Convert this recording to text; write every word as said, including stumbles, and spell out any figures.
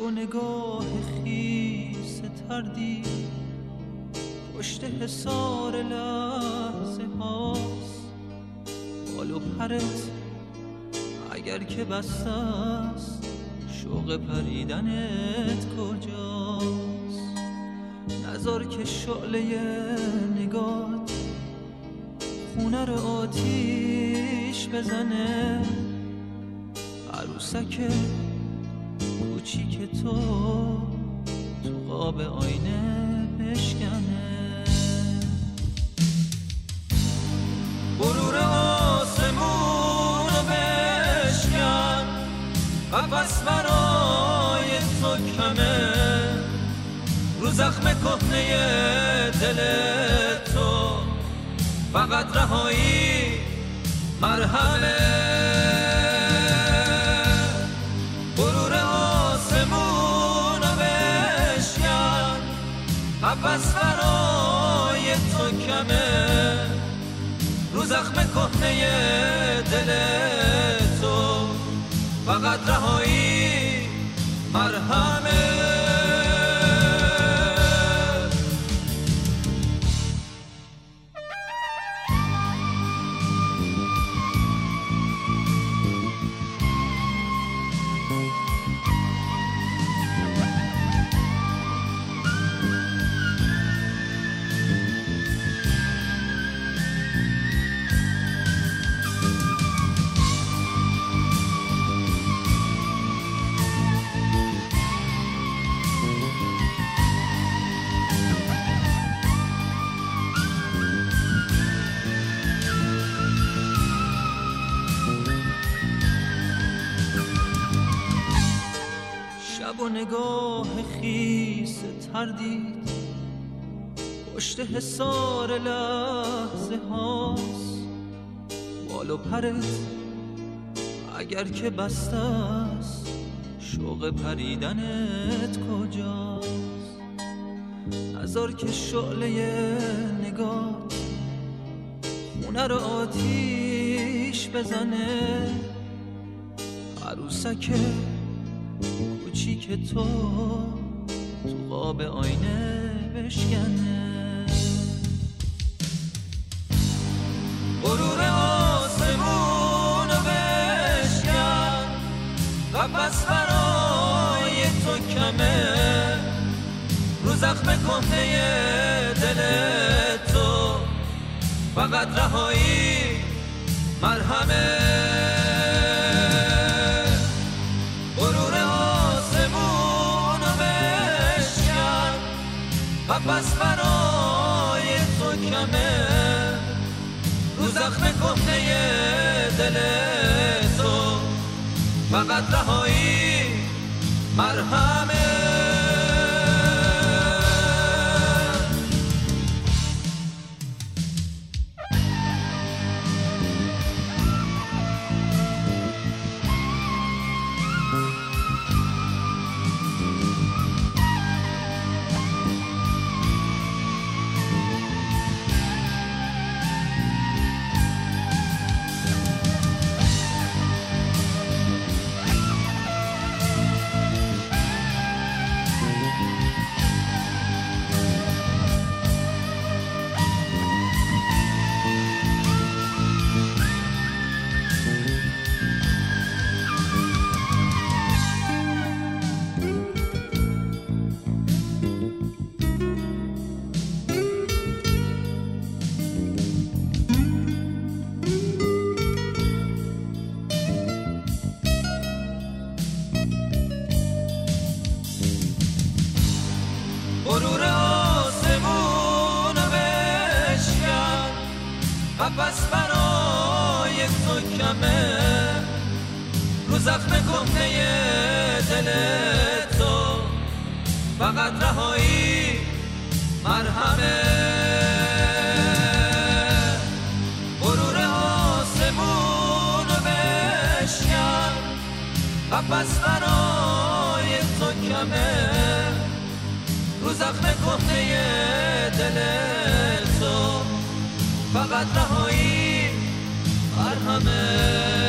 و نگاه خیس تردی پشت حصار لحظه هاست. بال و پرت اگر که بسته است، شوق پریدنت کجاست؟ نذار که شعله نگات خونه رو آتیش بزنه، عروسک کوچیک تو تو قاب آینه بشکنه. غرور آسمون رو بشکن، قفس برای تو کمه، رو زخم کهنه دل تو فقط رهایی مرهمه. غرور آسمون رو بشکن، قفس برای تو کمه، رو زخم کهنه دل تو فقط رهایی مرهمه. شب و نگاه خیس تردید پشت حصار لحظه هاست. بال و پرت اگر که بسته است، شوق پریدنت کجاست؟ نذار که شعله نگات خونه رو آتیش بزنه، عروسک کوچیک تو تو قاب آینه بشکنه. غرور آسمون رو بشکن، قفس برای تو کمه، رو زخم کهنه دل تو فقط رهایی مرهمه. قفس برای تو کمه، رو زخم کهنه دل تو فقط رهایی مرهمه. غرور آسمون رو بشکن، قفس برای تو کمه، رو زخم کهنه دل تو فقط رهایی مرهمه. غرور آسمون رو بشکن، قفس برای تو کمه، رو زخم کهنه دل تو فقط رهایی مرهمه.